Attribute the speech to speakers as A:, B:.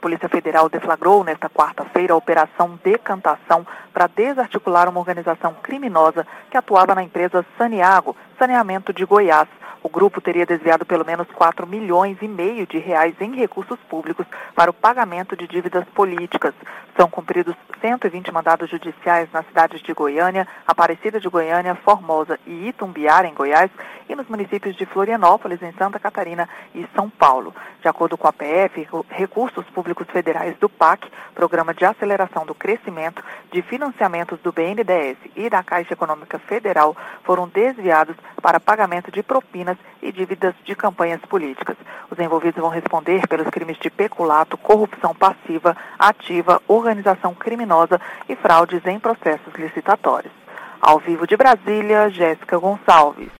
A: A Polícia Federal deflagrou nesta quarta-feira a Operação Decantação para desarticular uma organização criminosa que atuava na empresa Saniago, Saneamento de Goiás. O grupo teria desviado pelo menos R$4,5 milhões em recursos públicos para o pagamento de dívidas políticas. São cumpridos 120 mandados judiciais nas cidades de Goiânia, Aparecida de Goiânia, Formosa e Itumbiara, em Goiás, e nos municípios de Florianópolis, em Santa Catarina e São Paulo. De acordo com a PF, recursos públicos federais do PAC, Programa de Aceleração do Crescimento, de financiamentos do BNDES e da Caixa Econômica Federal, foram desviados para pagamento de propinas e dívidas de campanhas políticas. Os envolvidos vão responder pelos crimes de peculato, corrupção passiva, ativa, organização criminosa e fraudes em processos licitatórios. Ao vivo de Brasília, Jéssica Gonçalves.